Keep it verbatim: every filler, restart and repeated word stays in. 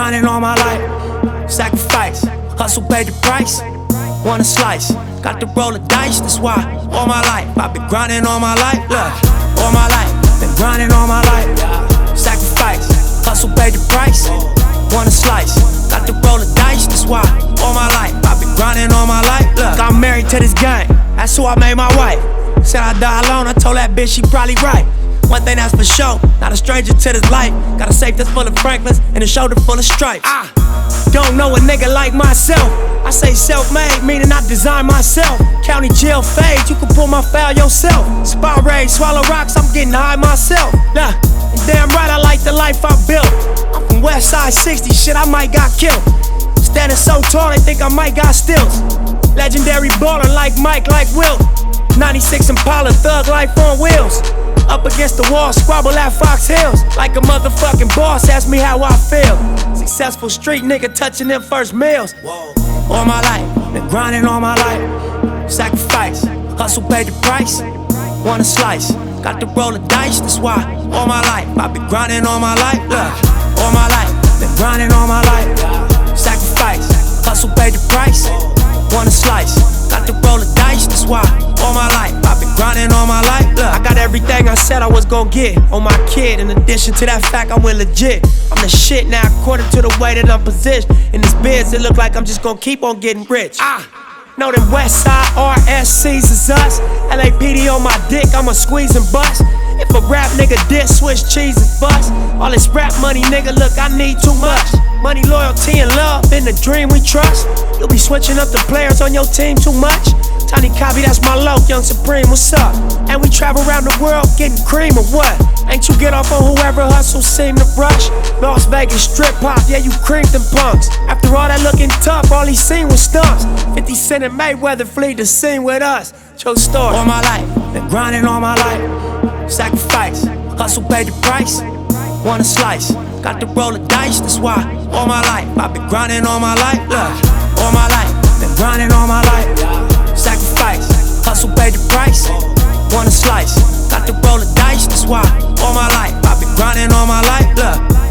grinding all my life. Sacrifice, hustle paid the price. Want a slice, got to roll the dice. That's why all my life I've been grinding all my life. Look, all my life, been grinding all my life. Sacrifice, hustle paid the price. Want a slice, got to roll the dice. That's why all my life I've been grinding all my life. Look, I'm married to this gang, that's who I made my wife. Said I die alone, I told that bitch she probably right. One thing that's for sure, not a stranger to this life. Got a safe that's full of Franklins and a shoulder full of stripes. I don't know a nigga like myself. I say self-made, meaning I design myself. County jail fade, you can pull my foul yourself. Spy raid, swallow rocks, I'm getting high myself. Nah, and damn right I like the life I built. I'm from West Side sixty, shit I might got killed. Standing so tall, they think I might got stilts. Legendary baller like Mike, like Wilt. ninety-six Impala, thug life on wheels. Up against the wall, squabble at Fox Hills. Like a motherfucking boss, ask me how I feel. Successful street nigga touching them first meals. All my life, been grinding all my life. Sacrifice, hustle paid the price. Want a slice, got to roll the dice. That's why all my life I've been grinding all my life. Look, all my life, been grinding all my life. Sacrifice, hustle paid the price. Want a slice, got to roll the dice. That's why all my life I've been grinding all my life. Look, I got everything I said I was gon' get on my kid. In addition to that fact, I went legit. I'm the shit now according to the way that I'm positioned. In this biz, it look like I'm just gon' keep on getting rich. Ah, know them West Side R S Cs is us. L A P D on my dick, I'ma squeeze and bust. If a rap nigga diss, switch cheese and bust. All this rap money, nigga, look, I need too much. Money, loyalty, and love, in the dream we trust. You'll be switching up the players on your team too much. Tiny Copy, that's my low, Young Supreme, what's up? And we travel around the world getting cream or what? Ain't you get off on whoever hustle seem to rush? Las Vegas strip pop, yeah, you creamed them punks. After all that looking tough, all he seen was stumps. fifty Cent and Mayweather flee the scene with us. True story. All my life, been grinding all my life. Sacrifice, hustle paid the price. Want a slice, got to roll the dice. That's why all my life I've been grinding all my life. Look, all my life, been grinding all my life. Sacrifice, hustle paid the price. Want a slice, got to roll the dice. That's why all my life I've been grinding all my life. Look.